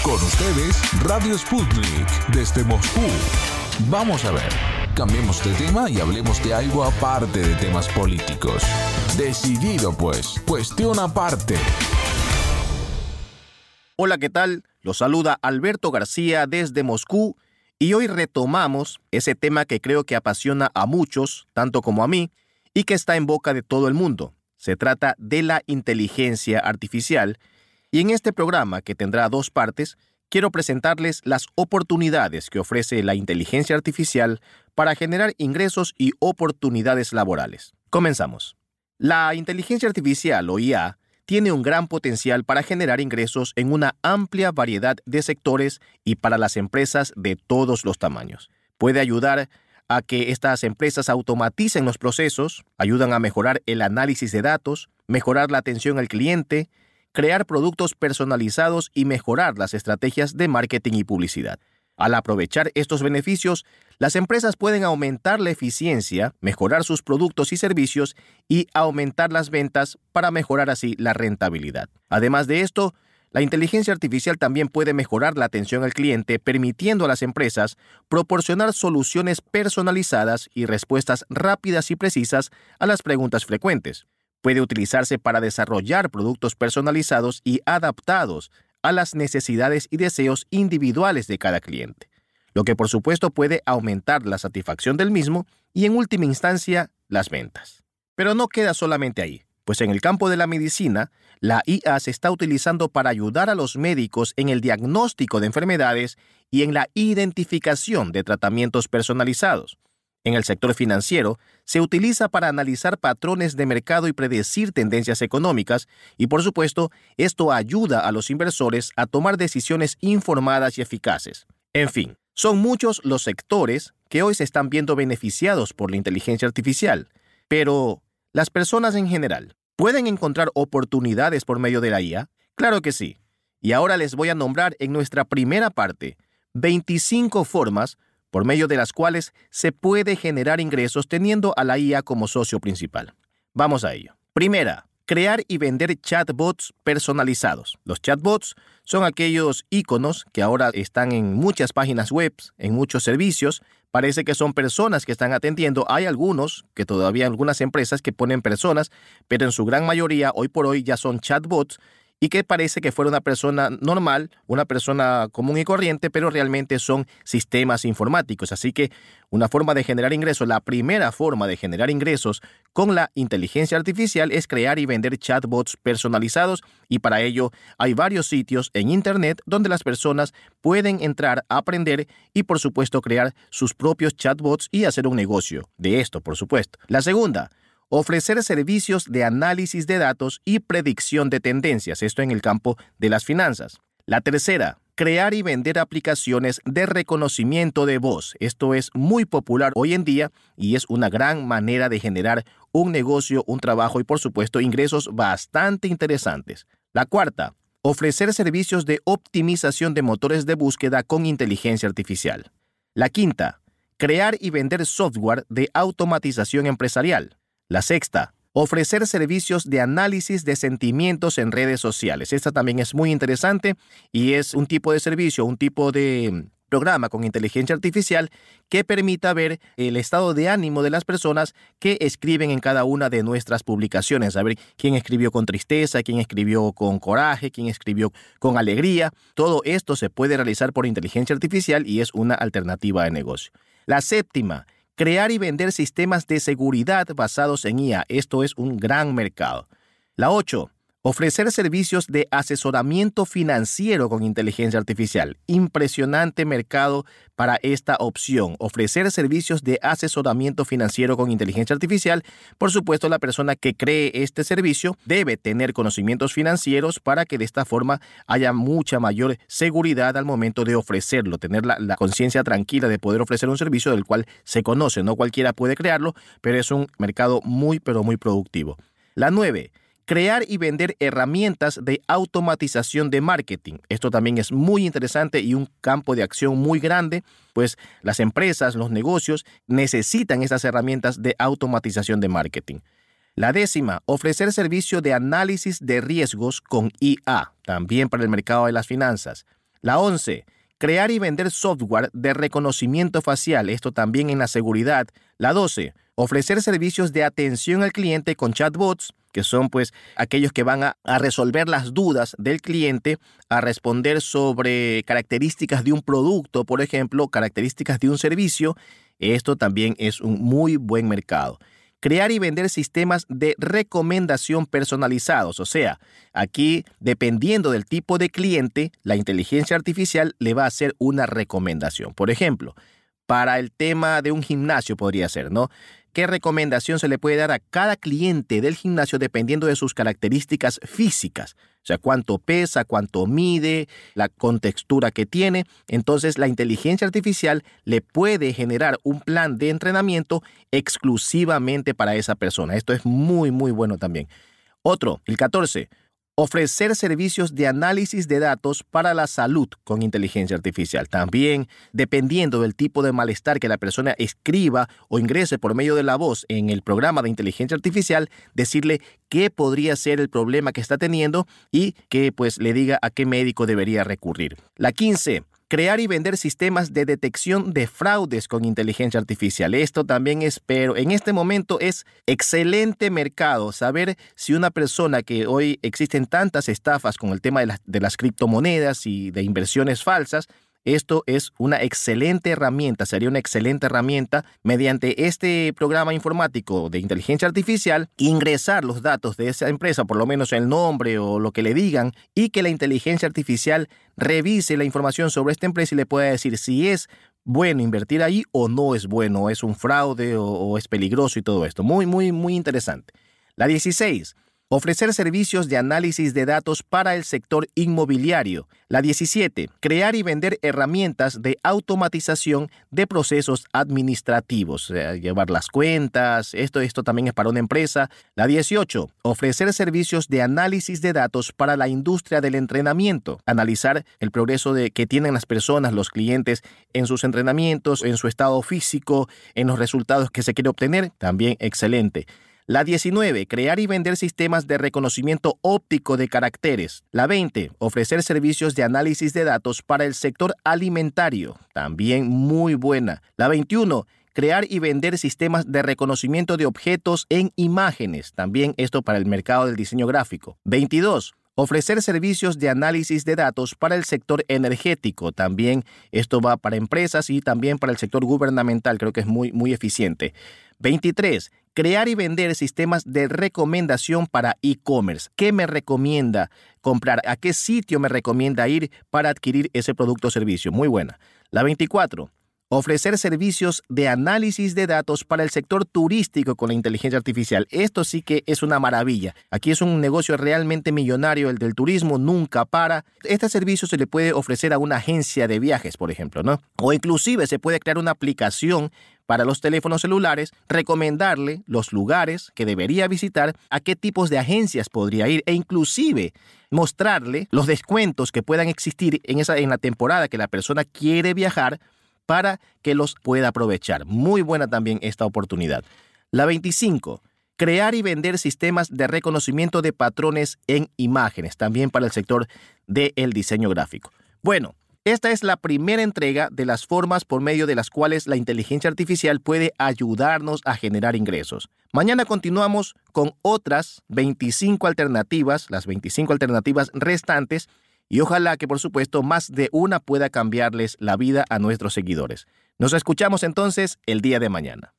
Con ustedes, Radio Sputnik, desde Moscú. Vamos a ver, cambiemos de tema y hablemos de algo aparte de temas políticos. Decidido pues, cuestión aparte. Hola, ¿qué tal? Los saluda Alberto García desde Moscú y hoy retomamos ese tema que creo que apasiona a muchos, tanto como a mí, y que está en boca de todo el mundo. Se trata de la inteligencia artificial. Y en este programa, que tendrá 2 partes, quiero presentarles las oportunidades que ofrece la inteligencia artificial para generar ingresos y oportunidades laborales. Comenzamos. La inteligencia artificial, o IA, tiene un gran potencial para generar ingresos en una amplia variedad de sectores y para las empresas de todos los tamaños. Puede ayudar a que estas empresas automaticen los procesos, ayudan a mejorar el análisis de datos, mejorar la atención al cliente, crear productos personalizados y mejorar las estrategias de marketing y publicidad. Al aprovechar estos beneficios, las empresas pueden aumentar la eficiencia, mejorar sus productos y servicios y aumentar las ventas para mejorar así la rentabilidad. Además de esto, la inteligencia artificial también puede mejorar la atención al cliente, permitiendo a las empresas proporcionar soluciones personalizadas y respuestas rápidas y precisas a las preguntas frecuentes. Puede utilizarse para desarrollar productos personalizados y adaptados a las necesidades y deseos individuales de cada cliente, lo que por supuesto puede aumentar la satisfacción del mismo y en última instancia las ventas. Pero no queda solamente ahí, pues en el campo de la medicina, la IA se está utilizando para ayudar a los médicos en el diagnóstico de enfermedades y en la identificación de tratamientos personalizados. En el sector financiero, se utiliza para analizar patrones de mercado y predecir tendencias económicas, y por supuesto, esto ayuda a los inversores a tomar decisiones informadas y eficaces. En fin, son muchos los sectores que hoy se están viendo beneficiados por la inteligencia artificial, pero ¿las personas en general pueden encontrar oportunidades por medio de la IA? Claro que sí, y ahora les voy a nombrar en nuestra primera parte 25 formas por medio de las cuales se puede generar ingresos teniendo a la IA como socio principal. Vamos a ello. Primera, crear y vender chatbots personalizados. Los chatbots son aquellos iconos que ahora están en muchas páginas web, en muchos servicios. Parece que son personas que están atendiendo. Hay algunos, que todavía algunas empresas que ponen personas, pero en su gran mayoría, hoy por hoy, ya son chatbots, y que parece que fuera una persona normal, una persona común y corriente, pero realmente son sistemas informáticos. Así que una forma de generar ingresos, la primera forma de generar ingresos con la inteligencia artificial es crear y vender chatbots personalizados, y para ello hay varios sitios en Internet donde las personas pueden entrar a aprender y por supuesto crear sus propios chatbots y hacer un negocio de esto, por supuesto. La segunda, ofrecer servicios de análisis de datos y predicción de tendencias, esto en el campo de las finanzas. La tercera, crear y vender aplicaciones de reconocimiento de voz. Esto es muy popular hoy en día y es una gran manera de generar un negocio, un trabajo y por supuesto ingresos bastante interesantes. La cuarta, ofrecer servicios de optimización de motores de búsqueda con inteligencia artificial. La quinta, crear y vender software de automatización empresarial. La sexta, ofrecer servicios de análisis de sentimientos en redes sociales. Esta también es muy interesante y es un tipo de servicio, un tipo de programa con inteligencia artificial que permita ver el estado de ánimo de las personas que escriben en cada una de nuestras publicaciones. Saber quién escribió con tristeza, quién escribió con coraje, quién escribió con alegría. Todo esto se puede realizar por inteligencia artificial y es una alternativa de negocio. La séptima, crear y vender sistemas de seguridad basados en IA. Esto es un gran mercado. La 8. Ofrecer servicios de asesoramiento financiero con inteligencia artificial. Impresionante mercado para esta opción. Ofrecer servicios de asesoramiento financiero con inteligencia artificial. Por supuesto, la persona que cree este servicio debe tener conocimientos financieros para que de esta forma haya mucha mayor seguridad al momento de ofrecerlo. Tener la conciencia tranquila de poder ofrecer un servicio del cual se conoce. No cualquiera puede crearlo, pero es un mercado muy, pero muy productivo. La 9. Crear y vender herramientas de automatización de marketing. Esto también es muy interesante y un campo de acción muy grande, pues las empresas, los negocios necesitan estas herramientas de automatización de marketing. La 10, ofrecer servicio de análisis de riesgos con IA, también para el mercado de las finanzas. La 11. Crear y vender software de reconocimiento facial, esto también en la seguridad. La 12. Ofrecer servicios de atención al cliente con chatbots, que son pues aquellos que van a resolver las dudas del cliente, a responder sobre características de un producto, por ejemplo, características de un servicio. Esto también es un muy buen mercado. Crear y vender sistemas de recomendación personalizados. O sea, aquí, dependiendo del tipo de cliente, la inteligencia artificial le va a hacer una recomendación. Por ejemplo, para el tema de un gimnasio podría ser, ¿no? ¿Qué recomendación se le puede dar a cada cliente del gimnasio dependiendo de sus características físicas? O sea, cuánto pesa, cuánto mide, la contextura que tiene. Entonces, la inteligencia artificial le puede generar un plan de entrenamiento exclusivamente para esa persona. Esto es muy, muy bueno también. Otro, el 14. Ofrecer servicios de análisis de datos para la salud con inteligencia artificial. También, dependiendo del tipo de malestar que la persona escriba o ingrese por medio de la voz en el programa de inteligencia artificial, decirle qué podría ser el problema que está teniendo y que pues le diga a qué médico debería recurrir. La 15. Crear y vender sistemas de detección de fraudes con inteligencia artificial. Esto también pero en este momento es excelente mercado. Saber si una persona, que hoy existen tantas estafas con el tema de las criptomonedas y de inversiones falsas, esto es una excelente herramienta, sería una excelente herramienta mediante este programa informático de inteligencia artificial, ingresar los datos de esa empresa, por lo menos el nombre o lo que le digan, y que la inteligencia artificial revise la información sobre esta empresa y le pueda decir si es bueno invertir ahí o no es bueno, o es un fraude o es peligroso y todo esto. Muy, muy, muy interesante. La 16. Ofrecer servicios de análisis de datos para el sector inmobiliario. La 17. Crear y vender herramientas de automatización de procesos administrativos. O sea, llevar las cuentas. Esto también es para una empresa. La 18. Ofrecer servicios de análisis de datos para la industria del entrenamiento. Analizar el progreso que tienen las personas, los clientes, en sus entrenamientos, en su estado físico, en los resultados que se quiere obtener. También excelente. La 19. Crear y vender sistemas de reconocimiento óptico de caracteres. La 20. Ofrecer servicios de análisis de datos para el sector alimentario. También muy buena. La 21. Crear y vender sistemas de reconocimiento de objetos en imágenes. También esto para el mercado del diseño gráfico. 22. Ofrecer servicios de análisis de datos para el sector energético. También esto va para empresas y también para el sector gubernamental. Creo que es muy, muy eficiente. 23. Crear y vender sistemas de recomendación para e-commerce. ¿Qué me recomienda comprar? ¿A qué sitio me recomienda ir para adquirir ese producto o servicio? Muy buena. La 24. Ofrecer servicios de análisis de datos para el sector turístico con la inteligencia artificial. Esto sí que es una maravilla. Aquí es un negocio realmente millonario, el del turismo nunca para. Este servicio se le puede ofrecer a una agencia de viajes, por ejemplo, ¿no? O inclusive se puede crear una aplicación para los teléfonos celulares, recomendarle los lugares que debería visitar, a qué tipos de agencias podría ir e inclusive mostrarle los descuentos que puedan existir en la temporada que la persona quiere viajar para que los pueda aprovechar. Muy buena también esta oportunidad. La 25. Crear y vender sistemas de reconocimiento de patrones en imágenes, también para el sector del diseño gráfico. Bueno, esta es la primera entrega de las formas por medio de las cuales la inteligencia artificial puede ayudarnos a generar ingresos. Mañana continuamos con otras 25 alternativas, las 25 alternativas restantes, y ojalá que, por supuesto, más de una pueda cambiarles la vida a nuestros seguidores. Nos escuchamos entonces el día de mañana.